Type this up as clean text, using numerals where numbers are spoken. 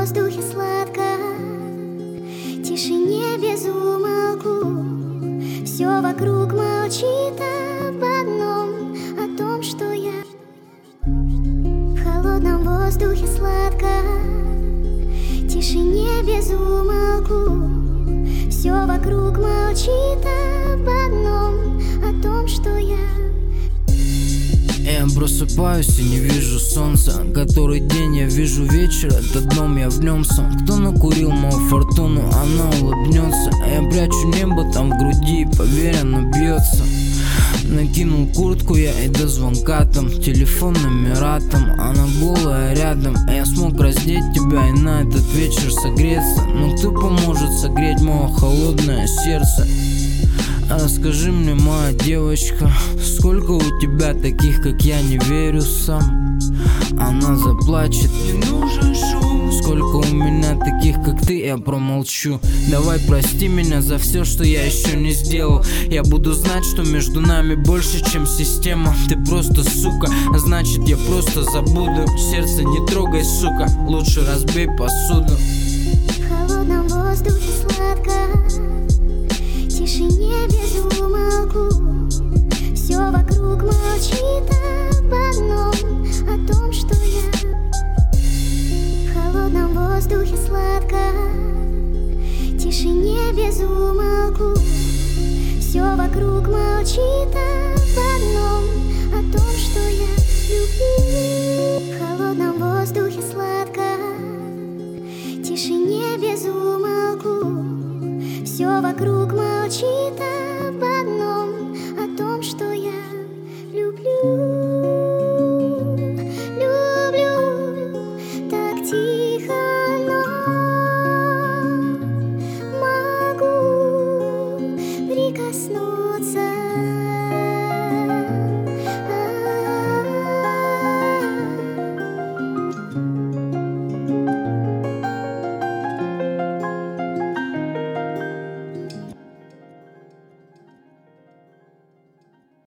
воздухе сладко, тишине без умолку. Все вокруг молчит об одном, о том, что я в холодном воздухе сладко, тишине без умолку. Все вокруг молчит об одном, о том, что я. Я просыпаюсь и не вижу солнца. Который день я вижу вечер, этот дом я в нем сам. Кто накурил мою фортуну, она улыбнется. А я прячу небо там в груди, поверь, оно бьется. Накинул куртку я и до звонка там, телефон номера там, она голая рядом. Я смог раздеть тебя и на этот вечер согреться. Но кто поможет согреть мое холодное сердце? Расскажи мне, моя девочка, сколько у тебя таких, как я, не верю сам. Она заплачет, не нужен шум. Сколько у меня таких, как ты, я промолчу. Давай прости меня за все, что я еще не сделал. Я буду знать, что между нами больше, чем система. Ты просто сука, а значит я просто забуду. Сердце не трогай, сука, лучше разбей посуду. В холодном воздухе сладко, тишине без умолку. Все вокруг молчит об одном, о том, что я в холодном воздухе сладко, тишине без умолку. Все вокруг молчит об одном, о том, что я люблю. В холодном воздухе сладко, тишине